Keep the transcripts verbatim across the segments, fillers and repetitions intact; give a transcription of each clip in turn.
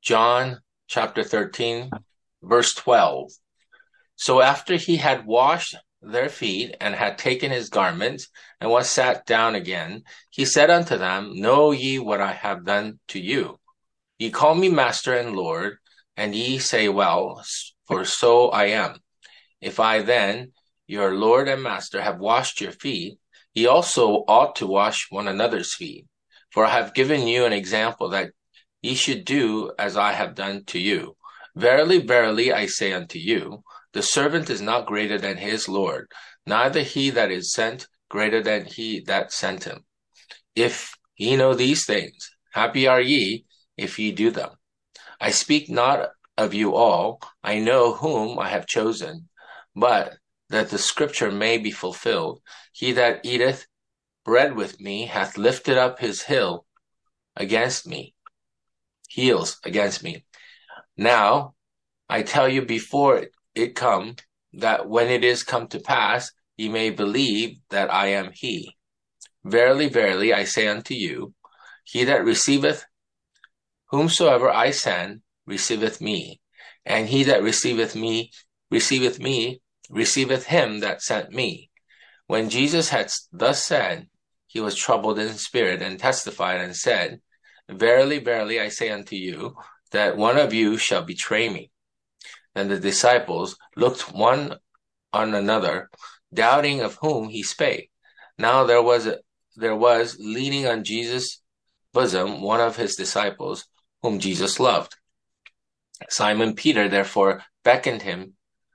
John chapter thirteen, verse twelve. So after he had washed their feet and had taken his garments and was sat down again, he said unto them, Know ye what I have done to you? Ye call me Master and Lord, and ye say, Well, for so I am. If I then, your Lord and Master, have washed your feet, ye also ought to wash one another's feet. For I have given you an example that ye should do as I have done to you. Verily, verily, I say unto you, the servant is not greater than his Lord, neither he that is sent greater than he that sent him. If ye know these things, happy are ye if ye do them. I speak not of you all, I know whom I have chosen, but that the scripture may be fulfilled, he that eateth bread with me hath lifted up his heel against me, heels against me. Now I tell you before it, it come, that when it is come to pass, ye may believe that I am he. Verily, verily, I say unto you, he that receiveth whomsoever I send receiveth me, and he that receiveth me receiveth me receiveth him that sent me. When Jesus had thus said, he was troubled in spirit, and testified and said, Verily, verily, I say unto you, that one of you shall betray me. Then the disciples looked one on another, doubting of whom he spake. Now there was a, there was leaning on Jesus' bosom one of his disciples, whom Jesus loved. Simon Peter therefore beckoned him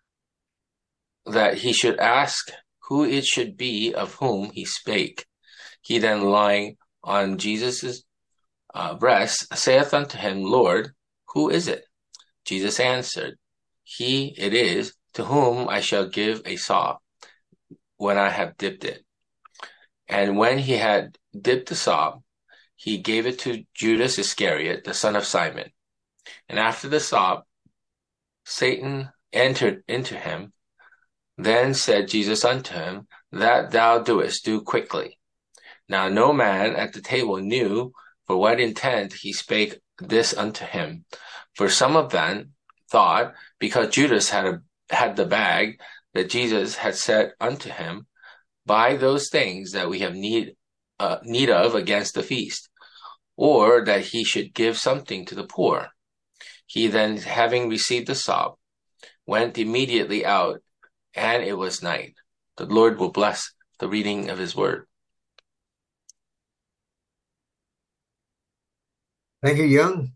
that he should ask who it should be of whom he spake. He then, lying on Jesus' uh, breast, saith unto him, Lord, who is it? Jesus answered, He it is to whom I shall give a sop when I have dipped it. And when he had dipped the sop, he gave it to Judas Iscariot, the son of Simon. And after the sop, Satan entered into him. Then said Jesus unto him, That thou doest, do quickly. Now no man at the table knew for what intent he spake this unto him. For some of them thought, because Judas had a, had the bag, that Jesus had said unto him, Buy those things that we have need uh, need of against the feast, or that he should give something to the poor. He then, having received the sop, went immediately out, and it was night. The Lord will bless the reading of his word. Thank you, Young.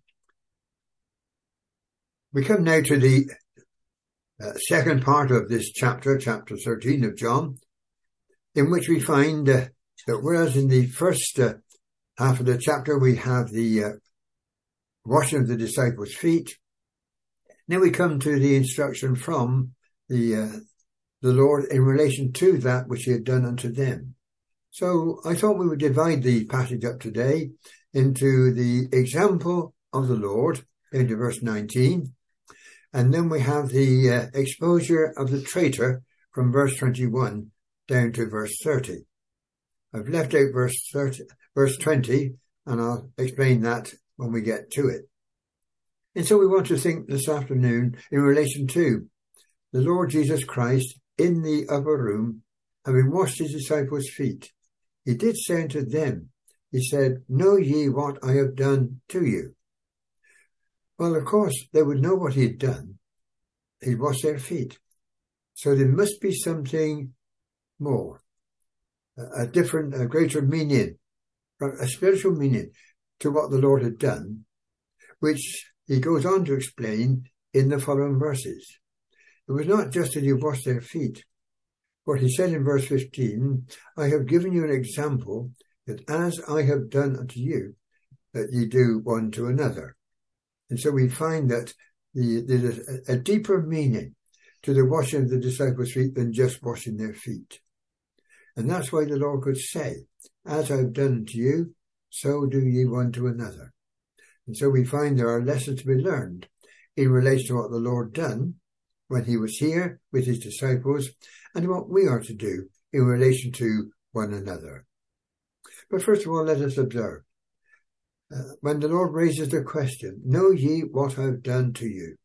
We come now to the uh, second part of this chapter, chapter thirteen of John, in which we find uh, that whereas in the first uh, half of the chapter we have the uh, washing of the disciples' feet, now we come to the instruction from the uh, the Lord in relation to that which he had done unto them. So I thought we would divide the passage up today into the example of the Lord, into verse nineteen, and then we have the uh, exposure of the traitor from verse twenty-one down to verse thirty. I've left out verse thirty, verse twenty, and I'll explain that when we get to it. And so we want to think this afternoon in relation to the Lord Jesus Christ in the upper room, having washed his disciples' feet. He did say unto them, he said, Know ye what I have done to you? Well, of course, they would know what he had done. He'd washed their feet. So there must be something more, a, a different, a greater meaning, a spiritual meaning to what the Lord had done, which he goes on to explain in the following verses. It was not just that he washed their feet. What he said in verse fifteen, I have given you an example that as I have done unto you, that ye do one to another. And so we find that the, there's a, a deeper meaning to the washing of the disciples' feet than just washing their feet. And that's why the Lord could say, as I've done unto you, so do ye one to another. And so we find there are lessons to be learned in relation to what the Lord done when he was here with his disciples, and what we are to do in relation to one another. But first of all, let us observe. uh, when the Lord raises the question, know ye what I've done to you?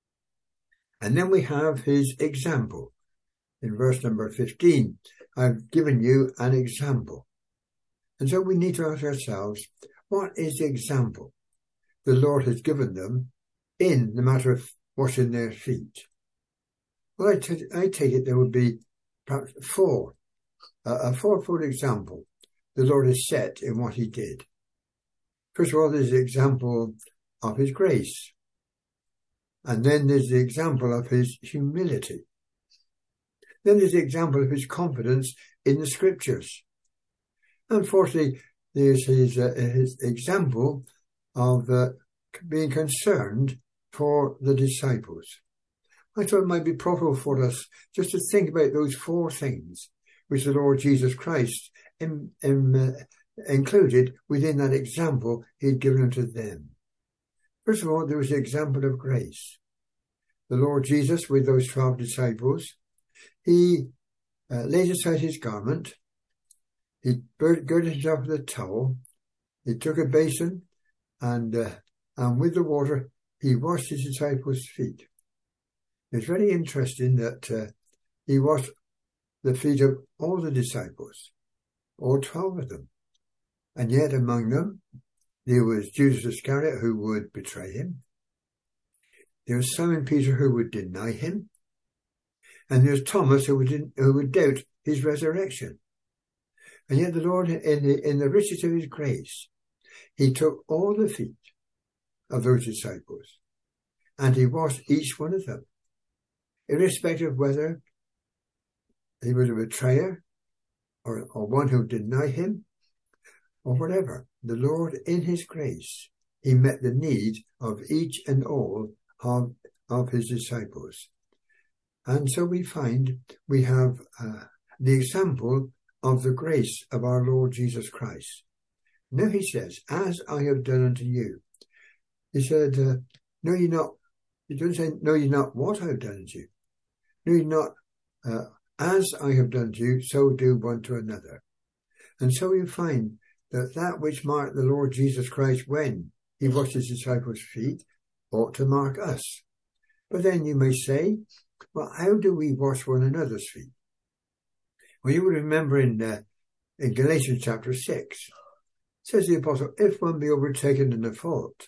And then we have his example. In verse number fifteen, I've given you an example. And so we need to ask ourselves, what is the example the Lord has given them in the matter of washing their feet? Well, I, t- I take it there would be perhaps four, uh, a fourfold example the Lord has set in what he did. First of all, there's the example of his grace. And then there's the example of his humility. Then there's the example of his confidence in the scriptures. And fourthly, there's his, uh, his example of uh, being concerned for the disciples. I thought it might be profitable for us just to think about those four things which the Lord Jesus Christ in, in, uh, included within that example he had given unto them. First of all, there was the example of grace. The Lord Jesus, with those twelve disciples, he uh, laid aside his garment, he girded himself with a towel, he took a basin, and uh, and with the water, he washed his disciples' feet. It's very interesting that uh, he washed the feet of all the disciples, all twelve of them. And yet among them, there was Judas Iscariot who would betray him. There was Simon Peter who would deny him. And there was Thomas who would, who would doubt his resurrection. And yet the Lord, in the, in the riches of his grace, he took all the feet of those disciples and he washed each one of them, irrespective of whether he was a betrayer or, or one who denied him or whatever. The Lord, in his grace, he met the need of each and all of, of his disciples. And so we find we have uh, the example of the grace of our Lord Jesus Christ. Now he says, as I have done unto you. He said, uh, no, you're not. He doesn't say, no, you're not what I have done unto you. No, you're not. Uh, as I have done to you, so do one to another. And so you find that that which marked the Lord Jesus Christ when he washed his disciples' feet ought to mark us. But then you may say, well, how do we wash one another's feet? Well, you will remember in uh, in Galatians chapter six, says the apostle, if one be overtaken in a fault,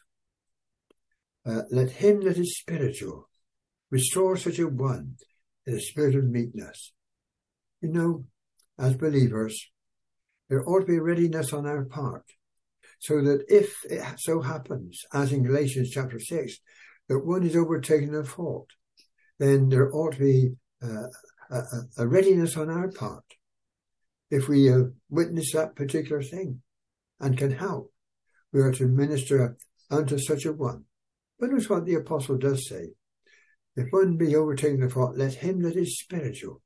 uh, let him that is spiritual restore such a one in a spirit of meekness. You know, as believers, there ought to be readiness on our part, so that if it so happens, as in Galatians chapter six, that one is overtaken in a fault, then there ought to be uh, a, a readiness on our part, if we have witnessed that particular thing and can help. We are to minister unto such a one. But notice what the apostle does say. If one be overtaken in a fault, let him that is spiritual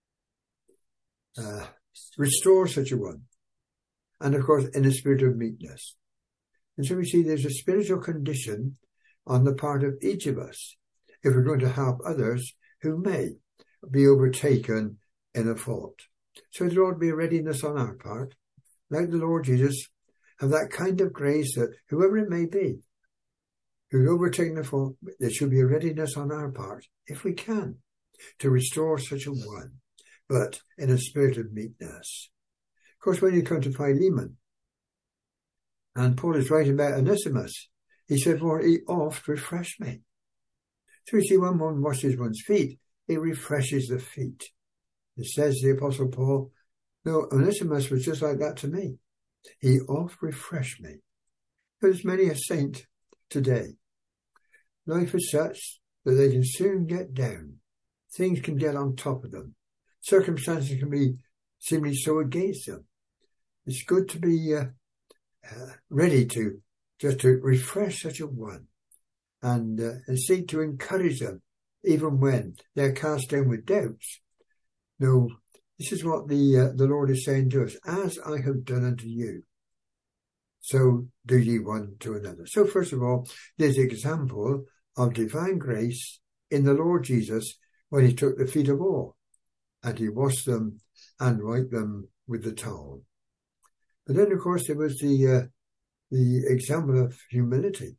uh, restore such a one. And of course, in a spirit of meekness. And so we see there's a spiritual condition on the part of each of us if we're going to help others who may be overtaken in a fault. So there ought to be a readiness on our part, like the Lord Jesus, have that kind of grace that whoever it may be, who's overtaken a fault, there should be a readiness on our part, if we can, to restore such a one, but in a spirit of meekness. Of course, when you come to Philemon, and Paul is writing about Onesimus, he said, for he oft refreshed me. So you see, when one washes one's feet, it refreshes the feet. It says, the Apostle Paul, no, Onesimus was just like that to me. He oft refreshed me. There's many a saint today. Life is such that they can soon get down. Things can get on top of them. Circumstances can be seemingly so against them. It's good to be uh, uh, ready to just to refresh such a one and, uh, and seek to encourage them even when they're cast down with doubts. No, this is what the uh, the Lord is saying to us. As I have done unto you, so do ye one to another. So first of all, there's the example of divine grace in the Lord Jesus when he took the feet of all and he washed them and wiped them with the towel. But then, of course, there was the uh, the example of humility.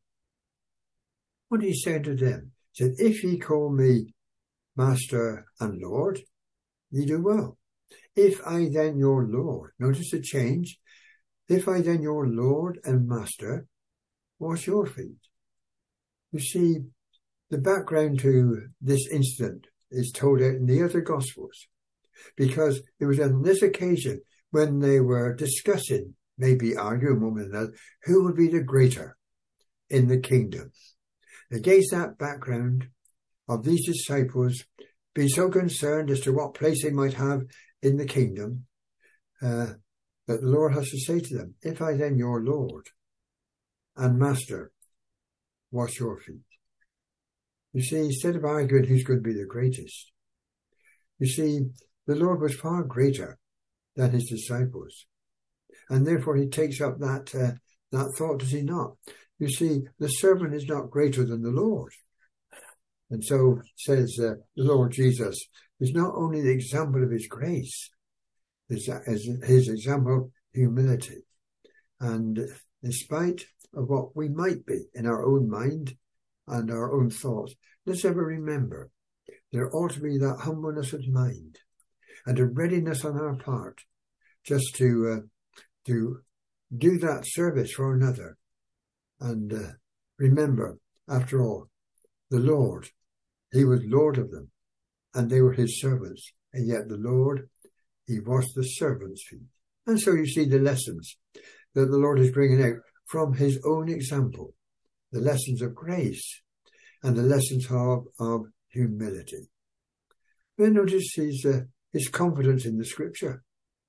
What he said to them, he said, if ye call me Master and Lord, ye do well. If I then your Lord, notice the change, if I then your Lord and Master, wash your feet. You see, the background to this incident is told out in the other Gospels, because it was on this occasion when they were discussing, maybe arguing one with another, who would be the greater in the kingdom. Against that background of these disciples being so concerned as to what place they might have in the kingdom, uh, that the Lord has to say to them, if I then your Lord and Master, wash your feet. You see, instead of arguing who's going to be the greatest, you see, the Lord was far greater than his disciples. And therefore he takes up that uh, that thought, does he not? You see, the servant is not greater than the Lord. And so says uh, the Lord Jesus is not only the example of his grace, is his example of humility. And in spite of what we might be in our own mind and our own thoughts, let's ever remember there ought to be that humbleness of mind and a readiness on our part just to uh, to do that service for another. And uh, remember, after all, the Lord, he was Lord of them, and they were his servants. And yet the Lord, he washed the servants' feet. And so you see the lessons that the Lord is bringing out from his own example, the lessons of grace and the lessons of, of humility. Then notice his, uh, his confidence in the scripture.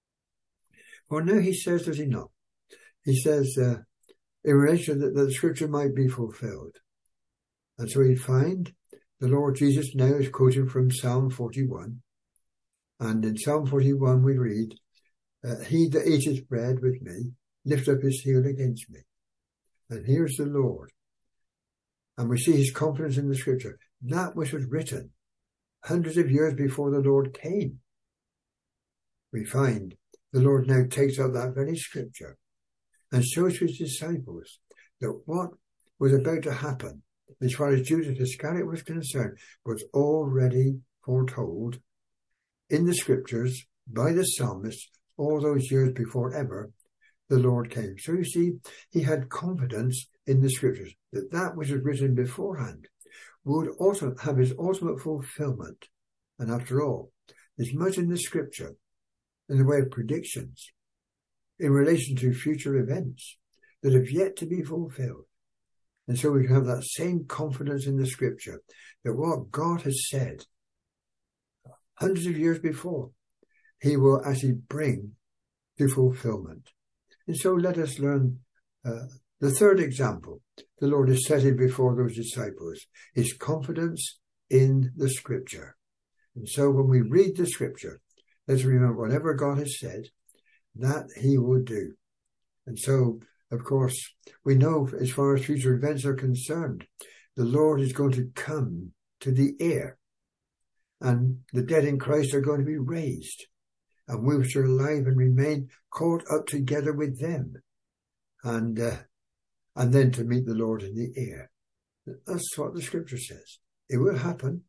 For now he says, does he not? He says, uh, in relation that, that the scripture might be fulfilled. And so we find the Lord Jesus now is quoting from Psalm forty-one. And in Psalm forty-one we read, uh, he that eateth bread with me, lift up his heel against me. And here's the Lord. And we see his confidence in the scripture. That which was written hundreds of years before the Lord came. We find the Lord now takes up that very scripture and shows to his disciples that what was about to happen, as far as Judas Iscariot was concerned, was already foretold in the scriptures by the psalmist all those years before ever the Lord came. So you see, he had confidence in the scriptures that that which was written beforehand would also have his ultimate fulfillment. And after all, there's much in the scripture in the way of predictions in relation to future events that have yet to be fulfilled. And so we can have that same confidence in the scripture that what God has said hundreds of years before, he will actually bring to fulfillment. And so let us learn uh, the third example the Lord is setting before those disciples, is confidence in the scripture. And so when we read the scripture, let's remember whatever God has said, that he will do. And so, of course, we know as far as future events are concerned, the Lord is going to come to the air, and the dead in Christ are going to be raised, and we which are alive and remain caught up together with them, and uh, and then to meet the Lord in the air. That's what the scripture says. It will happen.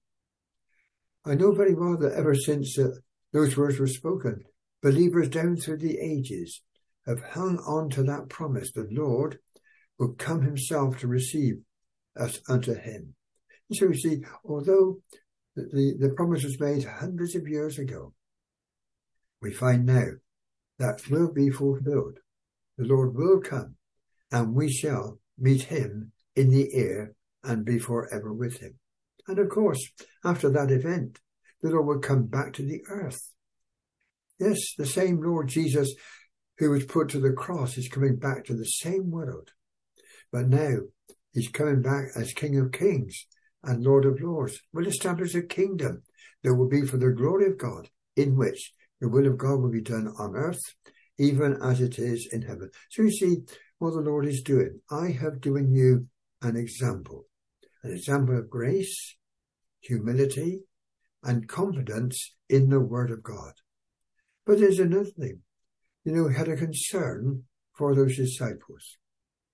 I know very well that ever since uh, those words were spoken, believers down through the ages have hung on to that promise. The Lord will come himself to receive us unto him. And so you see, although the, the, the promise was made hundreds of years ago, we find now that will be fulfilled. The Lord will come, and we shall meet him in the air and be forever with him. And of course, after that event, the Lord will come back to the earth. Yes, the same Lord Jesus who was put to the cross is coming back to the same world. But now he's coming back as King of Kings and Lord of Lords. Will establish a kingdom that will be for the glory of God, in which the will of God will be done on earth, even as it is in heaven. So you see what the Lord is doing. I have given you an example, an example of grace, humility, and confidence in the word of God. But there's another thing. You know, he had a concern for those disciples.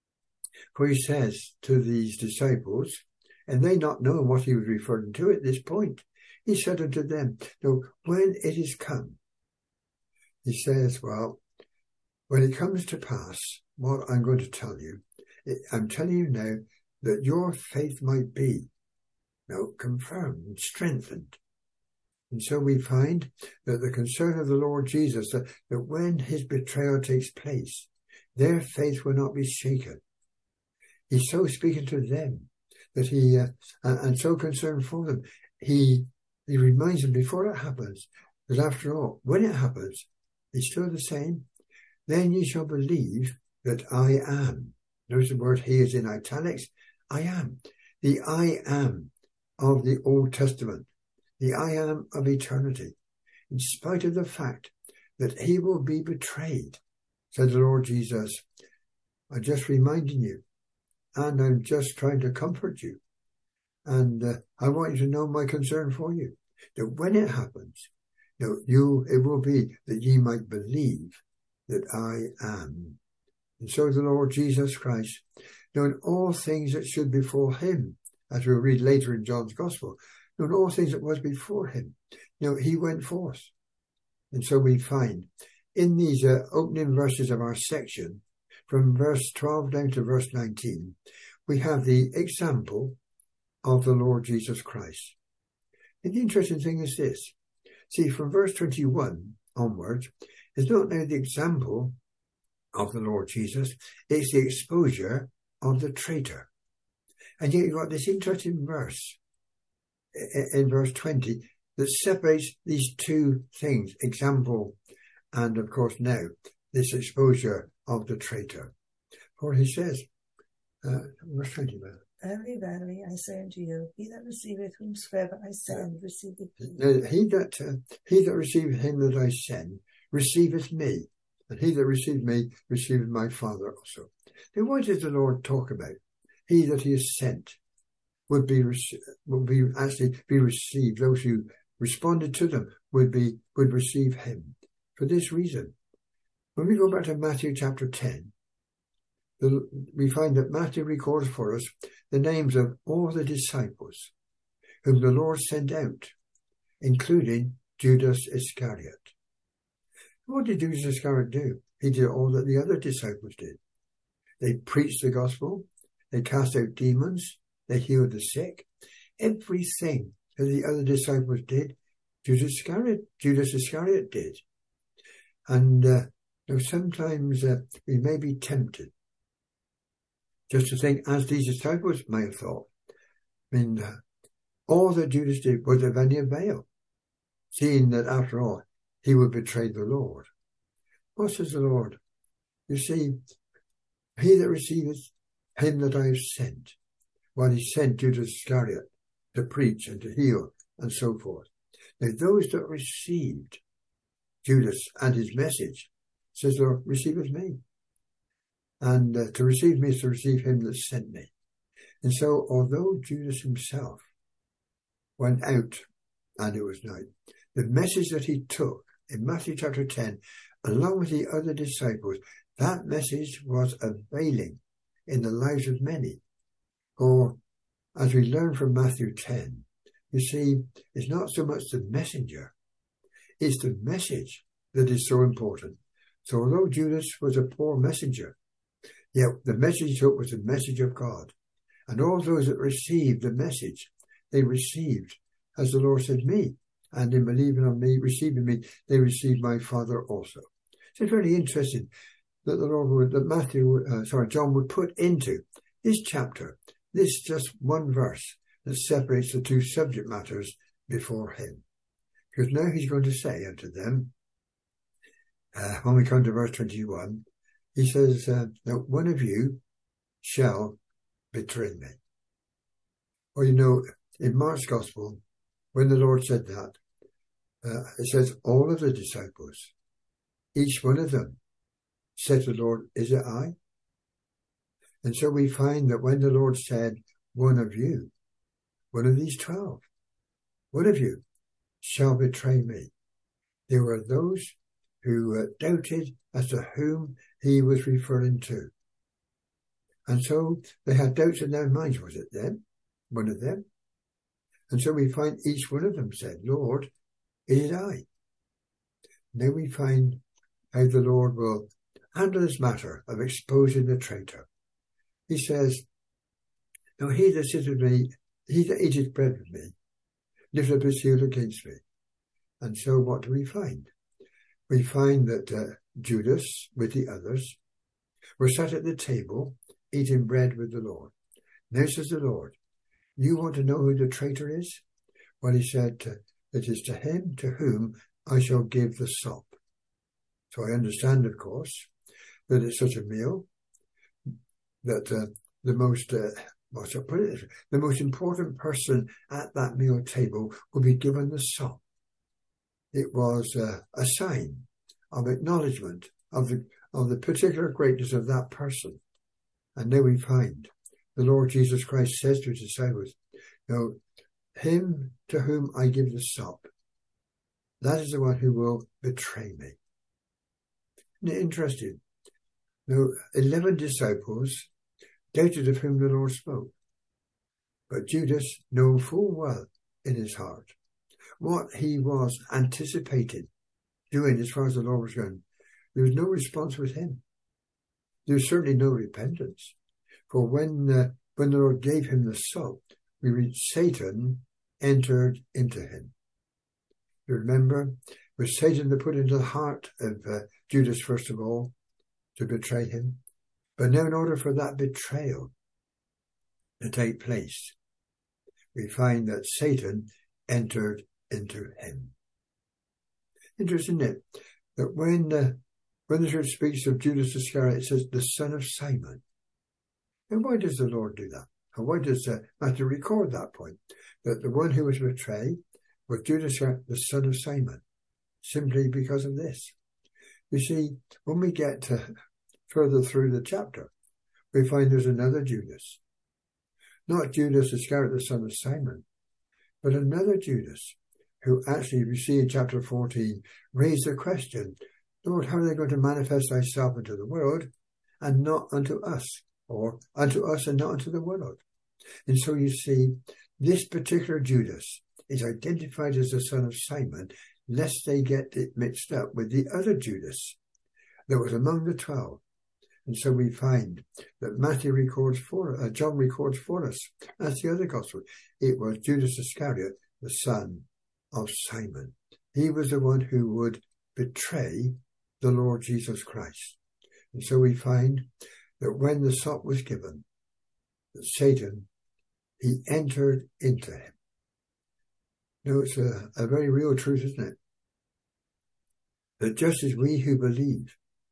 For he says to these disciples, and they not knowing what he was referring to at this point, he said unto them, no, when it is come, he says, well, when it comes to pass, what I'm going to tell you, I'm telling you now that your faith might be now confirmed and strengthened. And so we find that the concern of the Lord Jesus, that, that when his betrayal takes place, their faith will not be shaken. He's so speaking to them that he, uh, and, and so concerned for them, he, he reminds them before it happens, that after all, when it happens, it's still the same. Then ye shall believe that I am. Notice the word he is in italics. I am. The I am of the Old Testament. The I am of eternity. In spite of the fact that he will be betrayed, said the Lord Jesus, I'm just reminding you, and I'm just trying to comfort you. And uh, I want you to know my concern for you, that when it happens, you know, you, it will be that ye might believe that I am. And so the Lord Jesus Christ, knowing all things that should befall him, as we'll read later in John's Gospel, knowing all things that was before him, you know, he went forth. And so we find in these uh, opening verses of our section, from verse twelve down to verse nineteen, we have the example of the Lord Jesus Christ. And the interesting thing is this. See, from verse twenty-one onwards, it's not now the example of the Lord Jesus, it's the exposure of the traitor. And yet you've got this interesting verse in verse twenty that separates these two things, example and, of course, now this exposure of the traitor. For he says, uh, verse twenty, Verily, verily, I say unto you, he that receiveth whomsoever I send, receiveth me. Now, he that uh, he that receiveth him that I send, receiveth me, and he that receiveth me, receiveth my Father also. Now, what does the Lord talk about? He that he has sent would be would be actually be received. Those who responded to them would be would receive him. For this reason, when we go back to Matthew chapter ten, the, we find that Matthew records for us the names of all the disciples whom the Lord sent out, including Judas Iscariot. What did Judas Iscariot do? He did all that the other disciples did. They preached the gospel, they cast out demons, they healed the sick. Everything that the other disciples did, Judas Iscariot, Judas Iscariot did. And uh, you know, sometimes uh, we may be tempted just to think, as these disciples may have thought, I mean, uh, all that Judas did was of any avail, seeing that after all, he would betray the Lord. What says the Lord? You see, he that receiveth him that I have sent, while he sent Judas Iscariot to preach and to heal and so forth. Now those that received Judas and his message, says the Lord, receiveth me. And uh, to receive me is to receive him that sent me. And so, although Judas himself went out and it was night, the message that he took in Matthew chapter ten, along with the other disciples, that message was availing in the lives of many. For, as we learn from Matthew ten, you see, it's not so much the messenger, it's the message that is so important. So although Judas was a poor messenger, yet the message he took was the message of God. And all those that received the message, they received, as the Lord said, me. And in believing on me, receiving me, they received my Father also. So it's very interesting that the Lord would, that Matthew, uh, sorry, John would put into this chapter, this just one verse that separates the two subject matters before him. Because now he's going to say unto them, uh, when we come to verse twenty-one, he says, uh, that one of you shall betray me. Well, you know, in Mark's Gospel, when the Lord said that, uh, it says all of the disciples, each one of them said to the Lord, is it I? And so we find that when the Lord said, one of you, one of these twelve, one of you shall betray me, there were those who uh, doubted as to whom he was referring to. And so they had doubts in their minds. Was it them? One of them? And so we find each one of them said, Lord, it is I. Now we find how the Lord will handle this matter of exposing the traitor. He says, now he that sitteth with me, he that eateth bread with me, lift up his heel against me. And so what do we find? We find that uh, Judas, with the others, were sat at the table eating bread with the Lord. Now says the Lord, you want to know who the traitor is? Well, he said, uh, it is to him to whom I shall give the sop. So I understand, of course, that it's such a meal that uh, the most, uh, what's I put it, the most important person at that meal table will be given the sop. It was uh, a sign of acknowledgement of the of the particular greatness of that person. And now we find the Lord Jesus Christ says to his disciples, now, him to whom I give the sop, that is the one who will betray me. Isn't it interesting? Now, eleven disciples doubted of whom the Lord spoke. But Judas knew full well in his heart what he was anticipating doing as far as the Lord was going. There was no response with him. There was certainly no repentance. For when uh, when the Lord gave him the sop, we read Satan entered into him. You remember, it was Satan that put into the heart of uh, Judas, first of all, to betray him. But now in order for that betrayal to take place, we find that Satan entered into him. Interesting, isn't it? That when, uh, when the Scripture speaks of Judas Iscariot, it says the son of Simon. And why does the Lord do that? And why does uh, Matthew record that point? That the one who was betrayed was Judas Iscariot, the son of Simon. Simply because of this. You see, when we get uh, further through the chapter, we find there's another Judas. Not Judas Iscariot, the son of Simon, but another Judas who actually, we see in chapter fourteen, raised the question, Lord, how are they going to manifest thyself unto the world and not unto us? Or unto us and not unto the world? And so you see, this particular Judas is identified as the son of Simon, lest they get it mixed up with the other Judas that was among the twelve. And so we find that Matthew records for, uh, John records for us, as the other gospel, it was Judas Iscariot, the son of Simon. He was the one who would betray the Lord Jesus Christ. And so we find that when the sop was given, that Satan, he entered into him. Now it's a, a very real truth, isn't it? That just as we who believe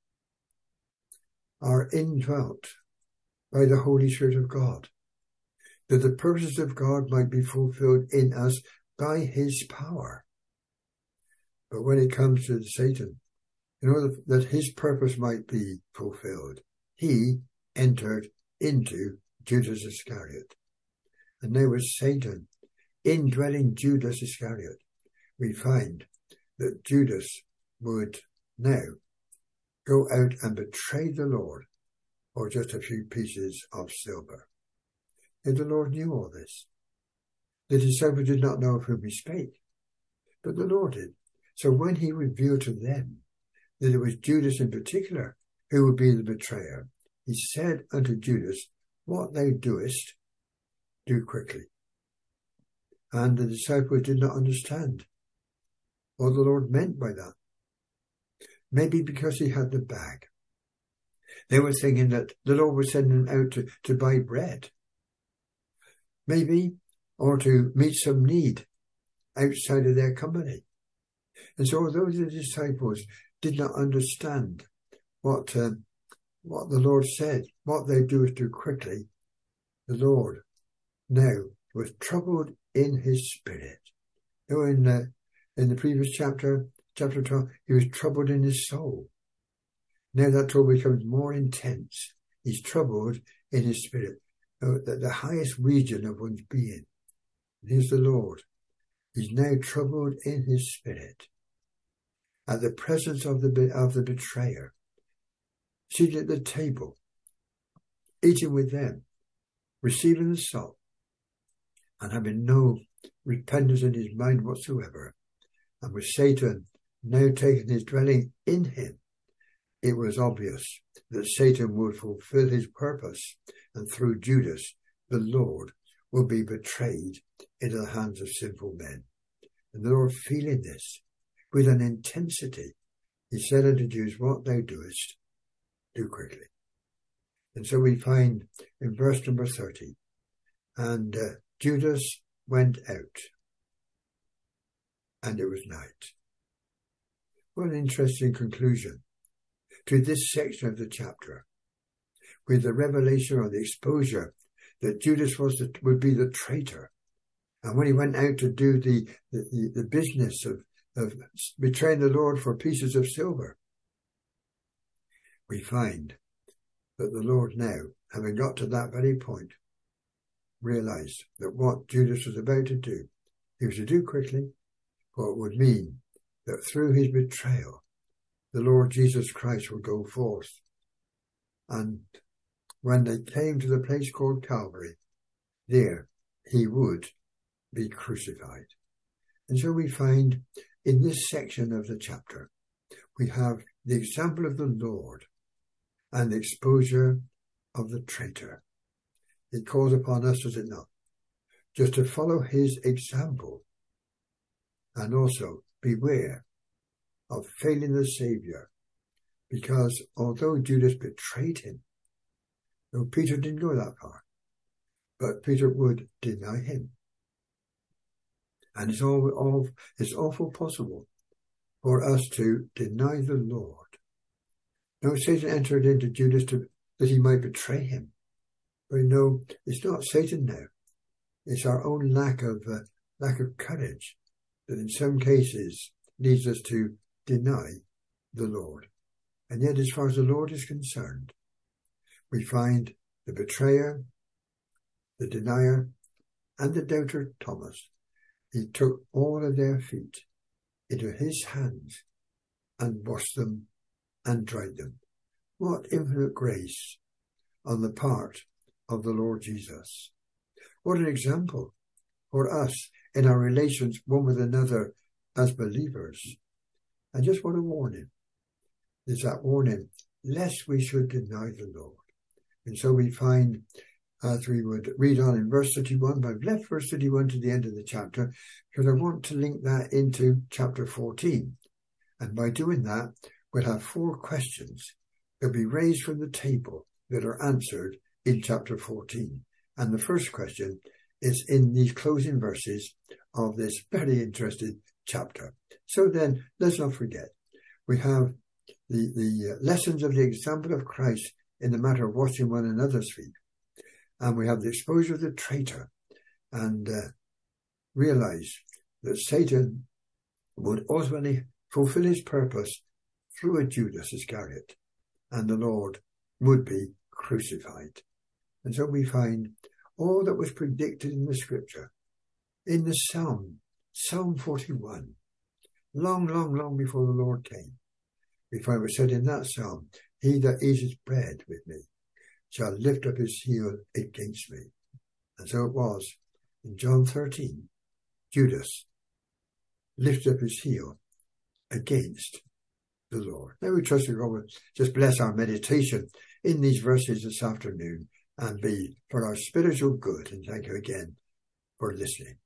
are indwelt by the Holy Spirit of God, that the purposes of God might be fulfilled in us by his power. But when it comes to Satan, in order that his purpose might be fulfilled, he entered into Judas Iscariot. And now with Satan indwelling Judas Iscariot, we find that Judas would now go out and betray the Lord for just a few pieces of silver. And the Lord knew all this. The disciples did not know of whom he spake, but the Lord did. So when he revealed to them that it was Judas in particular who would be the betrayer, he said unto Judas, what thou doest, do quickly. And the disciples did not understand what the Lord meant by that. Maybe because he had the bag. They were thinking that the Lord was sending them out to, to buy bread. Maybe, or to meet some need outside of their company. And so although the disciples did not understand what um, what the Lord said, what they do is do quickly, the Lord now was troubled in his spirit. You know, in, uh, in the previous chapter, chapter twelve, he was troubled in his soul. Now that trouble becomes more intense. He's troubled in his spirit. You know, the, the highest region of one's being. Here's the Lord. He's now troubled in his spirit at the presence of the of the betrayer, seated at the table, eating with them, receiving the salt, and having no repentance in his mind whatsoever, and with Satan now taking his dwelling in him, it was obvious that Satan would fulfill his purpose, and through Judas, the Lord will be betrayed into the hands of sinful men. And the Lord, feeling this with an intensity, he said unto Judas, what thou doest, do quickly. And so we find in verse number thirty, and uh, Judas went out, and it was night. What an interesting conclusion to this section of the chapter, with the revelation or the exposure that Judas was the, would be the traitor. And when he went out to do the, the, the business of, of betraying the Lord for pieces of silver, we find that the Lord now, having got to that very point, realized that what Judas was about to do, he was to do quickly, for it would mean that through his betrayal, the Lord Jesus Christ would go forth. And when they came to the place called Calvary, there he would be crucified. And so we find in this section of the chapter, we have the example of the Lord and the exposure of the traitor. It calls upon us, does it not, just to follow his example, and also beware of failing the Saviour, because although Judas betrayed him, no, Peter didn't go that far, but Peter would deny him. And it's all, all it's awful possible for us to deny the Lord. Now Satan entered into Judas to, that he might betray him. But no, it's not Satan now. It's our own lack of uh, lack of courage that in some cases leads us to deny the Lord. And yet, as far as the Lord is concerned, we find the betrayer, the denier, and the doubter Thomas. He took all of their feet into his hands and washed them and dried them. What infinite grace on the part of the Lord Jesus. What an example for us in our relations one with another as believers. And just what a warning. There's that warning, lest we should deny the Lord. And so we find, as we would read on in verse thirty-one, but I've left verse thirty-one to the end of the chapter, because I want to link that into chapter fourteen. And by doing that, we'll have four questions that will be raised from the table that are answered in chapter fourteen. And the first question is in these closing verses of this very interesting chapter. So then, let's not forget, we have the, the lessons of the example of Christ in the matter of washing one another's feet. And we have the exposure of the traitor, and uh, realize that Satan would ultimately fulfill his purpose through a Judas Iscariot, and the Lord would be crucified. And so we find all that was predicted in the scripture, in the Psalm, Psalm forty-one, long, long, long before the Lord came. We find it said in that Psalm, he that eateth bread with me shall lift up his heel against me. And so it was in John thirteen, Judas lifted up his heel against the Lord. Now we trust that God will just bless our meditation in these verses this afternoon and be for our spiritual good. And thank you again for listening.